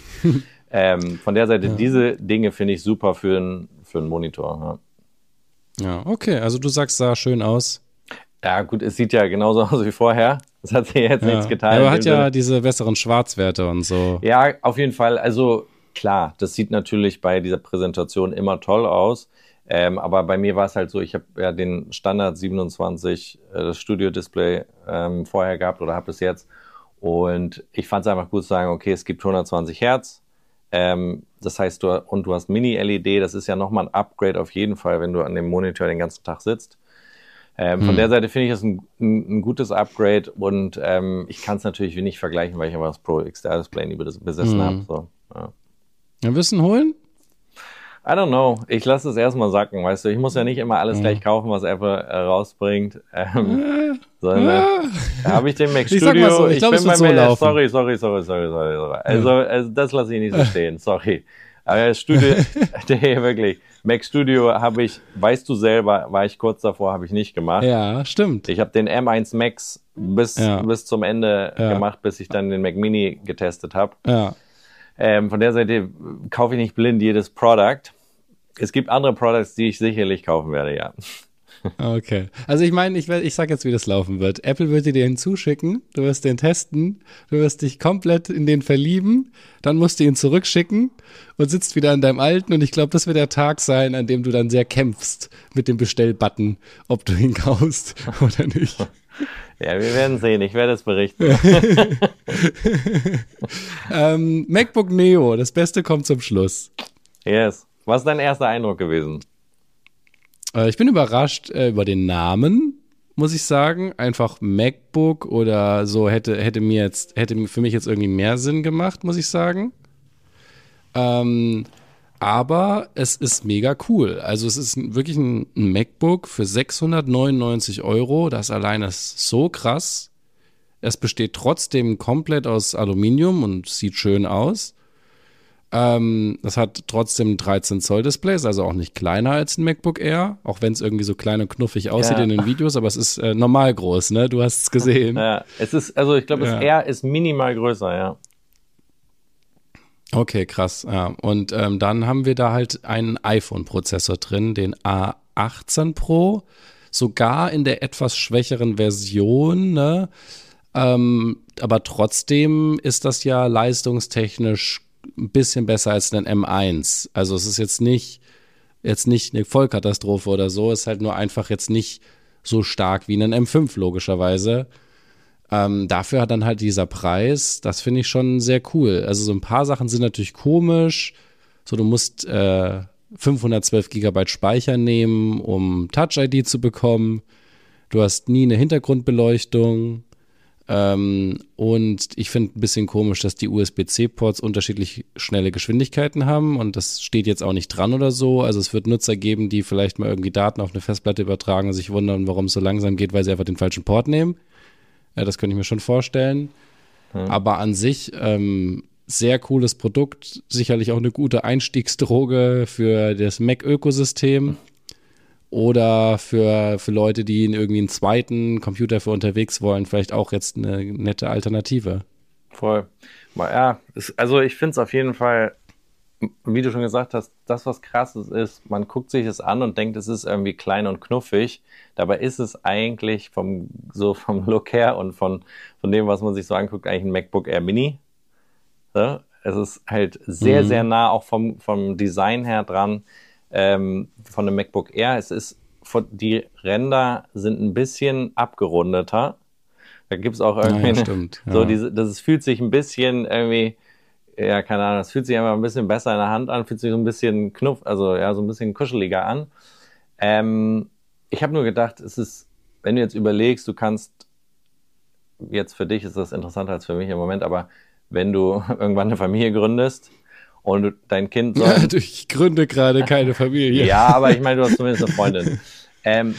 ähm, von der Seite, ja. diese Dinge finde ich super für einen für einen Monitor. Ja. ja, okay, also du sagst, sah schön aus. Ja gut, es sieht ja genauso aus wie vorher, es hat sich jetzt ja. nichts getan. Ja, aber hat ja Sinne. diese besseren Schwarzwerte und so. Ja, auf jeden Fall, also klar, das sieht natürlich bei dieser Präsentation immer toll aus. Ähm, aber bei mir war es halt so, ich habe ja den Standard siebenundzwanzig, äh, das Studio-Display ähm, vorher gehabt oder habe es jetzt. Und ich fand es einfach gut zu sagen, okay, es gibt hundertzwanzig Hertz. Ähm, das heißt, du, und du hast Mini-L E D. Das ist ja nochmal ein Upgrade auf jeden Fall, wenn du an dem Monitor den ganzen Tag sitzt. Ähm, hm. Von der Seite finde ich das ein, ein, ein gutes Upgrade. Und ähm, ich kann es natürlich nicht vergleichen, weil ich aber das Pro X D R-Display nie besessen hm. habe. So, ja. Ja, Wissen holen? I don't know. Ich lasse es erstmal sacken, weißt du. Ich muss ja nicht immer alles gleich kaufen, was Apple äh, rausbringt. Ähm, sondern äh, habe ich den Mac Studio. Ich, so, ich, ich glaube, es wird so laufen. Sorry, sorry, sorry, sorry, sorry. sorry. Also, also das lasse ich nicht so stehen. Sorry. Aber das Studio, nee, wirklich. Mac Studio habe ich, weißt du selber, war ich kurz davor, habe ich nicht gemacht. Ja, stimmt. Ich habe den M eins Max bis, ja. bis zum Ende ja. gemacht, bis ich dann den Mac Mini getestet habe. Ja. Ähm, von der Seite kaufe ich nicht blind jedes Product. Es gibt andere Products, die ich sicherlich kaufen werde, ja. Okay. Also ich meine, ich, ich sag jetzt, wie das laufen wird. Apple wird dir den zuschicken, du wirst den testen, du wirst dich komplett in den verlieben, dann musst du ihn zurückschicken und sitzt wieder an deinem alten und ich glaube, das wird der Tag sein, an dem du dann sehr kämpfst mit dem Bestellbutton, ob du ihn kaufst oder nicht. Ja, wir werden sehen. Ich werde es berichten. ähm, MacBook Neo, das Beste kommt zum Schluss. Yes. Was ist dein erster Eindruck gewesen? Äh, ich bin überrascht äh, über den Namen, muss ich sagen. Einfach MacBook oder so hätte, hätte mir jetzt, hätte für mich jetzt irgendwie mehr Sinn gemacht, muss ich sagen. Ähm, aber es ist mega cool. Also es ist wirklich ein, ein MacBook für sechshundertneunundneunzig Euro. Das allein ist so krass. Es besteht trotzdem komplett aus Aluminium und sieht schön aus. Ähm, das hat trotzdem dreizehn Zoll Displays, also auch nicht kleiner als ein MacBook Air, auch wenn es irgendwie so klein und knuffig aussieht ja. in den Videos, aber es ist äh, normal groß, ne? Du hast es gesehen. Ja, es ist, also ich glaube, das ja. Air ist minimal größer, ja. Okay, krass, ja. Und ähm, dann haben wir da halt einen iPhone-Prozessor drin, den A achtzehn Pro, sogar in der etwas schwächeren Version, ne? Ähm, aber trotzdem ist das ja leistungstechnisch ein bisschen besser als ein M eins. Also es ist jetzt nicht, jetzt nicht eine Vollkatastrophe oder so, es ist halt nur einfach jetzt nicht so stark wie ein M fünf logischerweise. Ähm, dafür hat dann halt dieser Preis, das finde ich schon sehr cool. Also so ein paar Sachen sind natürlich komisch. So, du musst äh, fünfhundertzwölf Gigabyte Speicher nehmen, um Touch I D zu bekommen. Du hast nie eine Hintergrundbeleuchtung. Ähm, und ich finde ein bisschen komisch, dass die U S B-C-Ports unterschiedlich schnelle Geschwindigkeiten haben und das steht jetzt auch nicht dran oder so. Also es wird Nutzer geben, die vielleicht mal irgendwie Daten auf eine Festplatte übertragen und sich wundern, warum es so langsam geht, weil sie einfach den falschen Port nehmen. Ja, das könnte ich mir schon vorstellen. Hm. Aber an sich ähm, sehr cooles Produkt, sicherlich auch eine gute Einstiegsdroge für das Mac-Ökosystem. Oder für, für Leute, die in irgendwie einen zweiten Computer für unterwegs wollen, vielleicht auch jetzt eine nette Alternative. Voll. Ja, also ich finde es auf jeden Fall, wie du schon gesagt hast, das, was krass ist, ist, man guckt sich das an und denkt, es ist irgendwie klein und knuffig. Dabei ist es eigentlich vom, so vom Look her und von, von dem, was man sich so anguckt, eigentlich ein MacBook Air Mini. So, es ist halt sehr, mhm. sehr nah auch vom, vom Design her dran. Ähm, von einem MacBook Air. Es ist, die Ränder sind ein bisschen abgerundeter. Da gibt es auch irgendwie, ja, stimmt, ja. so diese, das es fühlt sich ein bisschen irgendwie, ja, keine Ahnung, es fühlt sich einfach ein bisschen besser in der Hand an, fühlt sich so ein bisschen knuff, also ja, so ein bisschen kuscheliger an. Ähm, ich habe nur gedacht, es ist, wenn du jetzt überlegst, du kannst, jetzt für dich ist das interessanter als für mich im Moment, aber wenn du irgendwann eine Familie gründest, und dein Kind soll... Ja, ich gründe gerade keine Familie. Ja, aber ich meine, du hast zumindest eine Freundin. Ähm,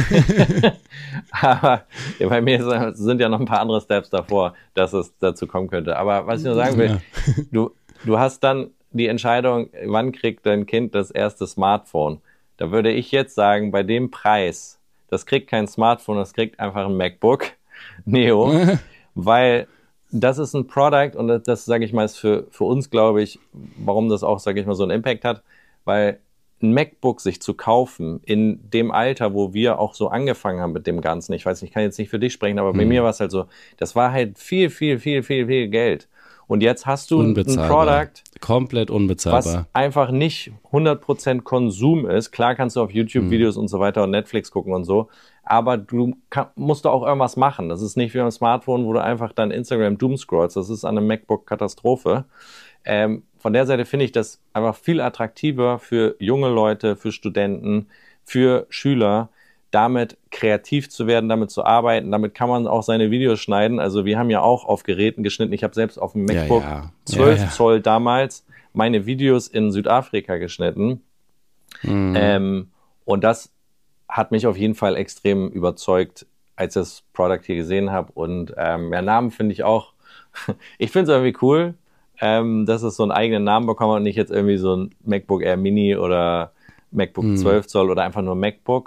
aber ja, bei mir sind ja noch ein paar andere Steps davor, dass es dazu kommen könnte. Aber was ich nur sagen will, ja. du, du hast dann die Entscheidung, wann kriegt dein Kind das erste Smartphone? Da würde ich jetzt sagen, bei dem Preis, das kriegt kein Smartphone, das kriegt einfach ein MacBook Neo, weil... Das ist ein Product und das, das sage ich mal, ist für, für uns, glaube ich, warum das auch, sage ich mal, so einen Impact hat, weil ein MacBook sich zu kaufen in dem Alter, wo wir auch so angefangen haben mit dem Ganzen, ich weiß nicht, ich kann jetzt nicht für dich sprechen, aber hm. bei mir war es halt so, das war halt viel, viel, viel, viel, viel Geld. Und jetzt hast du ein Product, komplett unbezahlbar, was einfach nicht hundert Prozent Konsum ist. Klar kannst du auf YouTube-Videos hm. und so weiter und Netflix gucken und so, aber du kann, musst da auch irgendwas machen. Das ist nicht wie am Smartphone, wo du einfach dein Instagram doomscrollst. Das ist an einem MacBook Katastrophe. Ähm, von der Seite finde ich das einfach viel attraktiver für junge Leute, für Studenten, für Schüler, damit kreativ zu werden, damit zu arbeiten. Damit kann man auch seine Videos schneiden. Also wir haben ja auch auf Geräten geschnitten. Ich habe selbst auf dem MacBook ja, ja. zwölf ja, ja. Zoll damals meine Videos in Südafrika geschnitten. Mhm. Ähm, und das hat mich auf jeden Fall extrem überzeugt, als ich das Product hier gesehen habe. Und ähm, der Namen finde ich auch, ich finde es irgendwie cool, ähm, dass es so einen eigenen Namen bekommen hat und nicht jetzt irgendwie so ein MacBook Air Mini oder MacBook mhm. zwölf Zoll oder einfach nur MacBook.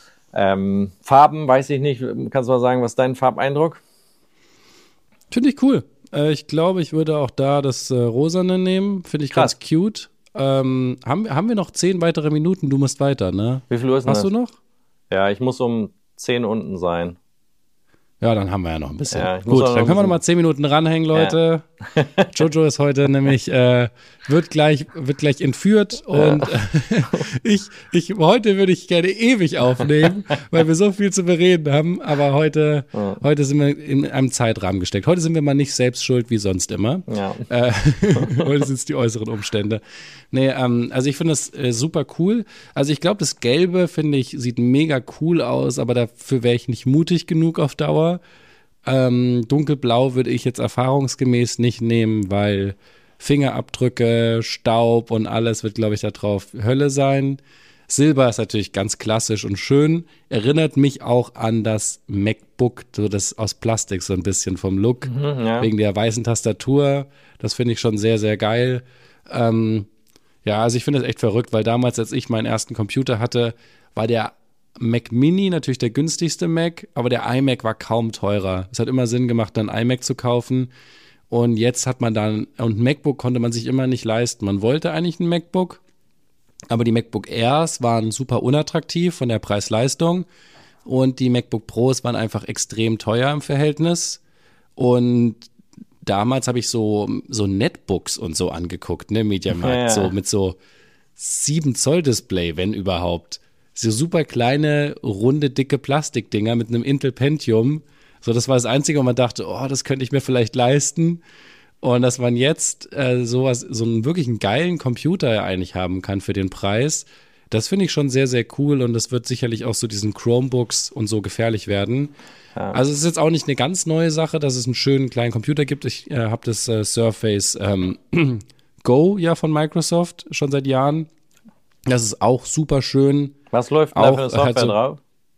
Ähm, Farben, weiß ich nicht. Kannst du mal sagen, was ist dein Farbeindruck? Finde ich cool. Äh, ich glaube, ich würde auch da das äh, Rosane nehmen. Finde ich Krass. ganz cute. Ähm, haben, haben wir noch zehn weitere Minuten? Du musst weiter, ne? Wie viel Uhr ist denn Hast das? du noch? Ja, ich muss um zehn unten sein. Ja, dann haben wir ja noch ein bisschen. Ja, Gut, dann können wir noch mal zehn Minuten ranhängen, Leute. Ja. Jojo ist heute nämlich, äh, wird gleich, wird gleich entführt und ja. äh, ich, ich, heute würde ich gerne ewig aufnehmen, weil wir so viel zu bereden haben, aber heute, ja. heute sind wir in einem Zeitrahmen gesteckt. Heute sind wir mal nicht selbst schuld, wie sonst immer. Ja. Äh, heute sind es die äußeren Umstände. Nee, ähm, also ich finde das äh, super cool. Also ich glaube, das Gelbe, finde ich, sieht mega cool aus, aber dafür wäre ich nicht mutig genug auf Dauer. Ähm, dunkelblau würde ich jetzt erfahrungsgemäß nicht nehmen, weil Fingerabdrücke, Staub und alles wird, glaube ich, da drauf Hölle sein. Silber ist natürlich ganz klassisch und schön. Erinnert mich auch an das MacBook, so das aus Plastik so ein bisschen vom Look, mhm, ja. wegen der weißen Tastatur. Das finde ich schon sehr, sehr geil. Ähm, ja, also ich finde das echt verrückt, weil damals, als ich meinen ersten Computer hatte, war der Mac Mini natürlich der günstigste Mac, aber der iMac war kaum teurer. Es hat immer Sinn gemacht, dann iMac zu kaufen. Und jetzt hat man dann, und ein MacBook konnte man sich immer nicht leisten. Man wollte eigentlich ein MacBook, aber die MacBook Airs waren super unattraktiv von der Preis-Leistung und die MacBook Pros waren einfach extrem teuer im Verhältnis. Und damals habe ich so, so Netbooks und so angeguckt, ne, Mediamarkt, ja, ja. so mit so sieben Zoll Display, wenn überhaupt. So super kleine, runde, dicke Plastikdinger mit einem Intel Pentium. So, das war das Einzige, wo man dachte, oh, das könnte ich mir vielleicht leisten. Und dass man jetzt äh, sowas, so einen wirklich einen geilen Computer eigentlich haben kann für den Preis, Das finde ich schon sehr, sehr cool und das wird sicherlich auch so diesen Chromebooks und so gefährlich werden. Ja. Also es ist jetzt auch nicht eine ganz neue Sache, dass es einen schönen kleinen Computer gibt. Ich äh, habe das äh, Surface ähm, Go ja von Microsoft schon seit Jahren. Das ist auch super schön. Was läuft da für eine Software halt so, drauf?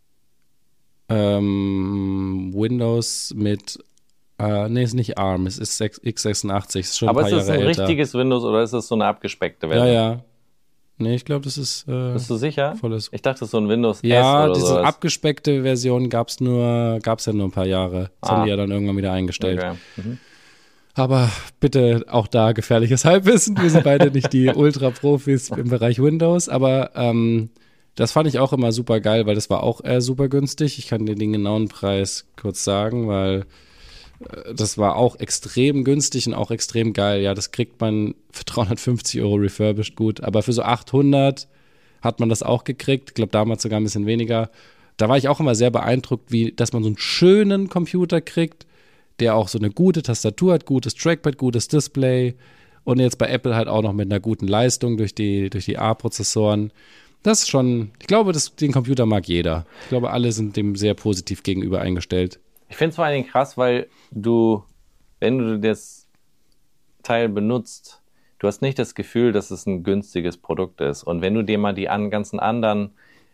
Ähm, Windows mit äh, nee, ist nicht ARM, es ist x sechsundachtzig, ist schon Aber ein paar Jahre älter. Aber ist das ein richtiges Windows oder ist das so eine abgespeckte Version? Ja, ja. Nee, ich glaube, das ist äh, Bist du sicher? Volles. Ich dachte, das ist so ein Windows ja, S oder diese sowas. abgespeckte Version gab es nur, gab's ja nur ein paar Jahre. Das ah. haben die ja dann irgendwann wieder eingestellt. Okay. Mhm. Aber bitte auch da gefährliches Halbwissen. Wir sind beide nicht die Ultra-Profis im Bereich Windows, aber ähm, das fand ich auch immer super geil, weil das war auch äh, super günstig. Ich kann dir den genauen Preis kurz sagen, weil äh, das war auch extrem günstig und auch extrem geil. Ja, das kriegt man für dreihundertfünfzig Euro refurbished gut, aber für so achthundert hat man das auch gekriegt. Ich glaube, damals sogar ein bisschen weniger. Da war ich auch immer sehr beeindruckt, wie, dass man so einen schönen Computer kriegt, der auch so eine gute Tastatur hat, gutes Trackpad, gutes Display und jetzt bei Apple halt auch noch mit einer guten Leistung durch die, durch die A-Prozessoren. Das ist schon, ich glaube, das, den Computer mag jeder. Ich glaube, alle sind dem sehr positiv gegenüber eingestellt. Ich finde es vor allen Dingen krass, weil du, wenn du das Teil benutzt, du hast nicht das Gefühl, dass es ein günstiges Produkt ist. Und wenn du dir mal die an, ganzen anderen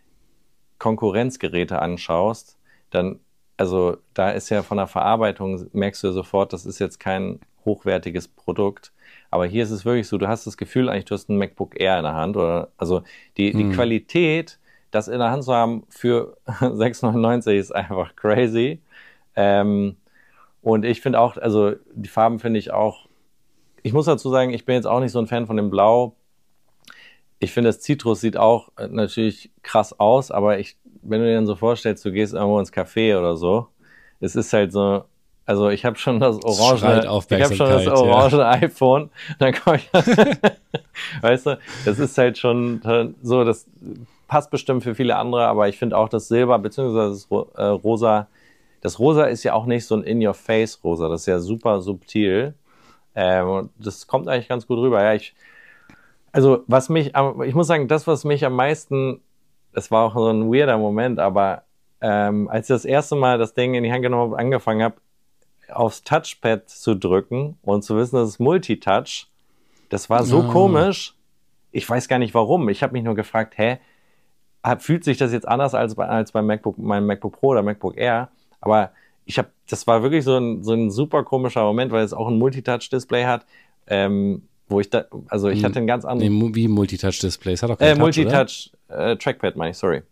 Konkurrenzgeräte anschaust, dann also da ist ja von der Verarbeitung, merkst du ja sofort, das ist jetzt kein hochwertiges Produkt. Aber hier ist es wirklich so, du hast das Gefühl eigentlich, du hast ein MacBook Air in der Hand. Oder, also die, die hm. Qualität, das in der Hand zu haben für sechs neunundneunzig ist einfach crazy. Ähm, und ich finde auch, also die Farben finde ich auch, ich muss dazu sagen, ich bin jetzt auch nicht so ein Fan von dem Blau. Ich finde, das Zitrus sieht auch natürlich krass aus, aber ich wenn du dir dann so vorstellst, du gehst irgendwo ins Café oder so, es ist halt so, also ich habe schon das orange, ich habe schon das orange ja. iPhone, dann komme ich, weißt du, das ist halt schon so, das passt bestimmt für viele andere, aber ich finde auch das Silber beziehungsweise das äh, Rosa, das Rosa ist ja auch nicht so ein In-Your-Face-Rosa, das ist ja super subtil, ähm, und das kommt eigentlich ganz gut rüber. Ja, ich, also was mich, ich muss sagen, das, was mich am meisten es war auch so ein weirder Moment, aber ähm, als ich das erste Mal das Ding in die Hand genommen habe, angefangen habe, aufs Touchpad zu drücken und zu wissen, das ist Multitouch, das war so oh. komisch. Ich weiß gar nicht warum. Ich habe mich nur gefragt, hä, fühlt sich das jetzt anders als bei, als beim MacBook, meinem MacBook Pro oder MacBook Air? Aber ich habe, das war wirklich so ein, so ein super komischer Moment, weil es auch ein Multitouch-Display hat. Ähm, wo ich da, also ich hatte einen ganz anderen... Nee, wie Multitouch-Displays? Hat auch keinen äh, Multitouch, äh, Trackpad meine ich, sorry.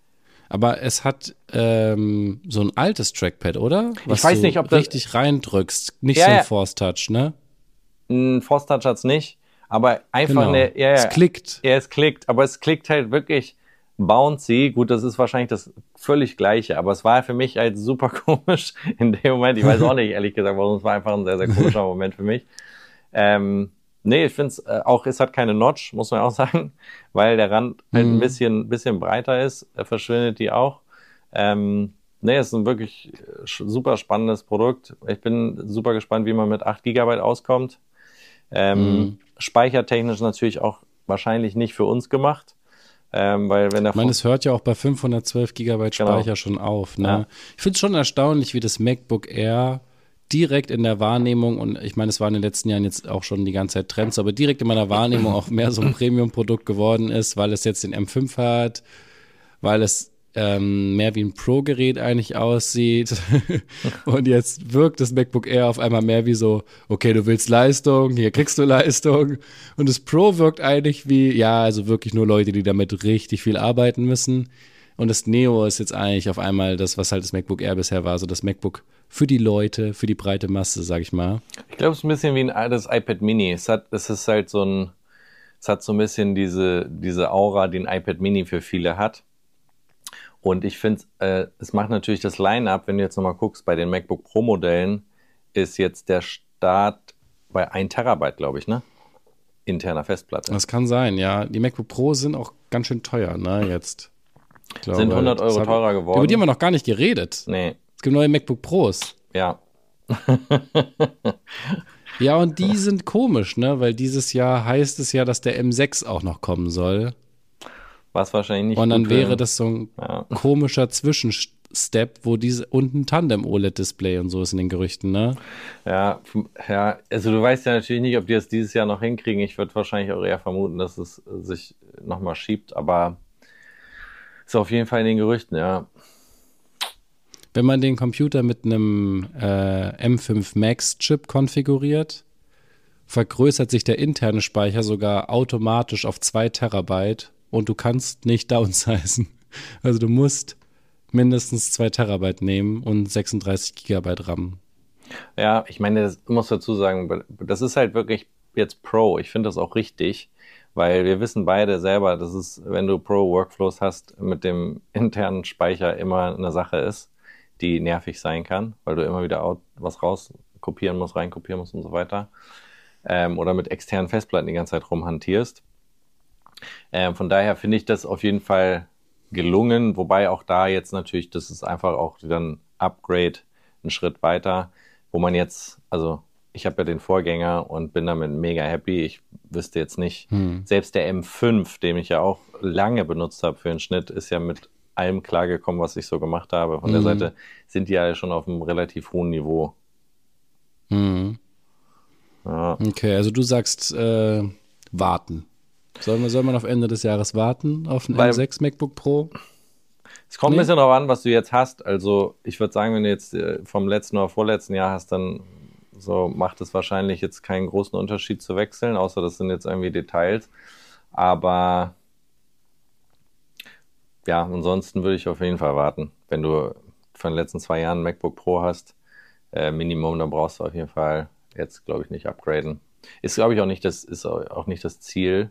Aber es hat ähm, so ein altes Trackpad, oder? Was ich weiß du nicht, ob das... richtig reindrückst. Nicht ja, so ein ja. Force Touch, ne? Ein Force Touch hat's nicht, aber einfach genau. eine... Ja, ja, es klickt. Ja, es klickt, aber es klickt halt wirklich bouncy. Gut, das ist wahrscheinlich das völlig Gleiche, aber es war für mich halt super komisch in dem Moment. Ich weiß auch nicht, ehrlich gesagt, warum. Es war einfach ein sehr, sehr komischer Moment für mich. Ähm... Nee, ich finde es äh, auch, es hat keine Notch, muss man auch sagen, weil der Rand mhm. halt ein bisschen, bisschen breiter ist, äh, verschwindet die auch. Ähm, nee, es ist ein wirklich äh, super spannendes Produkt. Ich bin super gespannt, wie man mit acht Gigabyte auskommt. Ähm, mhm. Speichertechnisch natürlich auch wahrscheinlich nicht für uns gemacht. Ähm, weil wenn der ich meine, es hört ja auch bei fünfhundertzwölf Gigabyte Speicher genau. schon auf. Ne? Ja. Ich finde es schon erstaunlich, wie das MacBook Air direkt in der Wahrnehmung, und ich meine, es war in den letzten Jahren jetzt auch schon die ganze Zeit Trends, aber direkt in meiner Wahrnehmung auch mehr so ein Premium-Produkt geworden ist, weil es jetzt den M fünf hat, weil es ähm, mehr wie ein Pro-Gerät eigentlich aussieht und jetzt wirkt das MacBook Air auf einmal mehr wie so, okay, du willst Leistung, hier kriegst du Leistung, und das Pro wirkt eigentlich wie, ja, also wirklich nur Leute, die damit richtig viel arbeiten müssen. Und das Neo ist jetzt eigentlich auf einmal das, was halt das MacBook Air bisher war, so das MacBook für die Leute, für die breite Masse, sag ich mal. Ich glaube, es ist ein bisschen wie ein altes iPad Mini. Es hat, es ist halt so ein, es hat so ein bisschen diese, diese Aura, die ein iPad Mini für viele hat. Und ich finde, äh, es macht natürlich das Line-Up, wenn du jetzt nochmal guckst, bei den MacBook Pro Modellen ist jetzt der Start bei ein Terabyte, glaube ich, ne? Interner Festplatte. Das kann sein, ja. Die MacBook Pro sind auch ganz schön teuer, ne, jetzt. Glaube, sind hundert Euro hat, teurer geworden. Über die haben wir noch gar nicht geredet. Nee. Es gibt neue MacBook Pros. Ja. Ja, und die sind komisch, ne? Weil dieses Jahr heißt es ja, dass der M sechs auch noch kommen soll. Was wahrscheinlich nicht Und dann gut wäre wäre. das so ein Ja. komischer Zwischenstep, wo diese und ein Tandem-O L E D-Display und so ist in den Gerüchten, ne? Ja, f- ja, also du weißt ja natürlich nicht, ob die das dieses Jahr noch hinkriegen. Ich würde wahrscheinlich auch eher vermuten, dass es sich nochmal schiebt, aber ist auf jeden Fall in den Gerüchten, ja. Wenn man den Computer mit einem äh, M fünf Max-Chip konfiguriert, vergrößert sich der interne Speicher sogar automatisch auf zwei Terabyte und du kannst nicht downsizen. Also du musst mindestens zwei Terabyte nehmen und sechsunddreißig Gigabyte RAM. Ja, ich meine, das muss dazu sagen, das ist halt wirklich jetzt Pro. Ich finde das auch richtig, weil wir wissen beide selber, dass es, wenn du Pro-Workflows hast, mit dem internen Speicher immer eine Sache ist, die nervig sein kann, weil du immer wieder out, was raus kopieren musst, reinkopieren musst und so weiter. Ähm, oder mit externen Festplatten die ganze Zeit rumhantierst. Ähm, von daher finde ich das auf jeden Fall gelungen, wobei auch da jetzt natürlich, das ist einfach auch wieder ein Upgrade, ein Schritt weiter, wo man jetzt, also ich habe ja den Vorgänger und bin damit mega happy. Ich wüsste jetzt nicht, Hm. selbst der M fünf, den ich ja auch lange benutzt habe für einen Schnitt, ist ja mit allem klargekommen, was ich so gemacht habe. Von der Mhm. Seite sind die ja schon auf einem relativ hohen Niveau. Mhm. Ja. Okay, also du sagst äh, warten. Soll man, soll man auf Ende des Jahres warten auf einen Weil- M sechs MacBook Pro? Es kommt Nee. ein bisschen darauf an, was du jetzt hast. Also ich würde sagen, wenn du jetzt äh, vom letzten oder vorletzten Jahr hast, dann so macht es wahrscheinlich jetzt keinen großen Unterschied zu wechseln, außer das sind jetzt irgendwie Details. Aber ja, ansonsten würde ich auf jeden Fall warten. Wenn du von den letzten zwei Jahren ein MacBook Pro hast, äh, Minimum, dann brauchst du auf jeden Fall jetzt, glaube ich, nicht upgraden. Ist, glaube ich, auch nicht das, ist auch nicht das Ziel.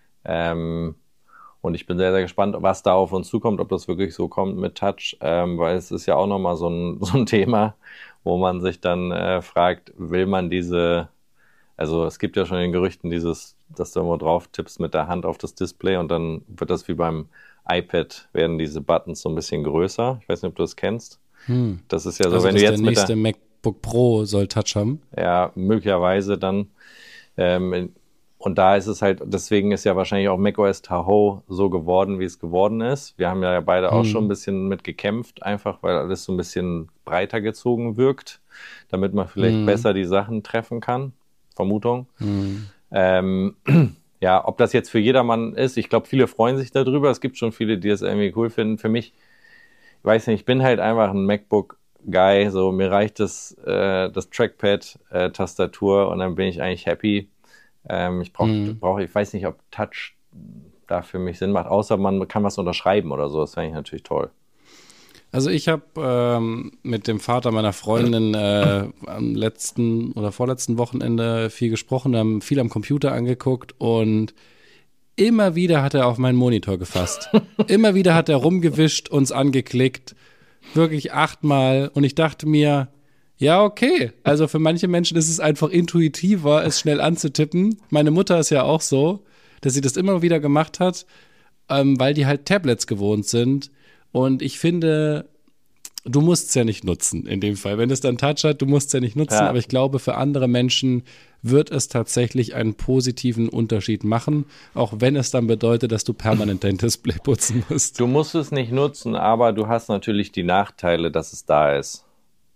Ähm, und ich bin sehr, sehr gespannt, was da auf uns zukommt, ob das wirklich so kommt mit Touch, ähm, weil es ist ja auch nochmal so ein, so ein Thema, wo man sich dann äh, fragt, will man diese, also es gibt ja schon in den Gerüchten dieses, dass du immer drauf tippst mit der Hand auf das Display und dann wird das wie beim iPad, werden diese Buttons so ein bisschen größer. Ich weiß nicht, ob du das kennst. Hm. Das ist ja so, Also wenn dass du jetzt der mit der, nächste MacBook Pro soll Touch haben. ja, möglicherweise dann. Ähm, und da ist es halt, deswegen ist ja wahrscheinlich auch macOS Tahoe so geworden, wie es geworden ist. Wir haben ja beide auch Mhm. schon ein bisschen mit gekämpft, einfach weil alles so ein bisschen breiter gezogen wirkt, damit man vielleicht Mhm. besser die Sachen treffen kann. Vermutung. Mhm. Ähm, ja, ob das jetzt für jedermann ist, ich glaube, viele freuen sich darüber. Es gibt schon viele, die das irgendwie cool finden. Für mich, ich weiß nicht, ich bin halt einfach ein MacBook-Guy. So, mir reicht das, äh, das Trackpad, äh, Tastatur und dann bin ich eigentlich happy. Ähm, ich brauche, Mhm. brauch, ich weiß nicht, ob Touch da für mich Sinn macht, außer man kann was unterschreiben oder so. Das fände ich natürlich toll. Also ich habe ähm, mit dem Vater meiner Freundin äh, am letzten oder vorletzten Wochenende viel gesprochen, wir haben viel am Computer angeguckt und immer wieder hat er auf meinen Monitor gefasst. Immer wieder hat er rumgewischt, uns angeklickt, wirklich achtmal und ich dachte mir, ja okay, also für manche Menschen ist es einfach intuitiver, es schnell anzutippen. Meine Mutter ist ja auch so, dass sie das immer wieder gemacht hat, ähm, weil die halt Tablets gewohnt sind. Und ich finde, du musst es ja nicht nutzen in dem Fall. Wenn es dann Touch hat, du musst es ja nicht nutzen. Ja. Aber ich glaube, für andere Menschen wird es tatsächlich einen positiven Unterschied machen, auch wenn es dann bedeutet, dass du permanent dein Display putzen musst. Du musst es nicht nutzen, aber du hast natürlich die Nachteile, dass es da ist.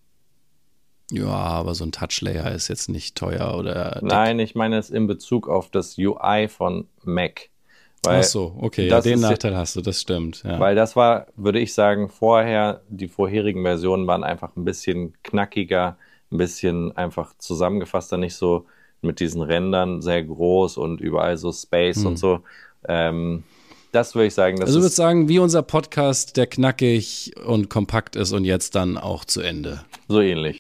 Ja, aber so ein Touch-Layer ist jetzt nicht teuer oder dick. Nein, ich meine es in Bezug auf das U I von Mac. Weil Ach so, okay, ja, das den ist ja- Nachteil hast du, das stimmt. Ja. Weil das war, würde ich sagen, vorher, die vorherigen Versionen waren einfach ein bisschen knackiger, ein bisschen einfach zusammengefasster, nicht so mit diesen Rändern sehr groß und überall so Space und so. Ähm, das würde ich sagen, das Also du ist würdest sagen, wie unser Podcast, der knackig und kompakt ist und jetzt dann auch zu Ende. so ähnlich.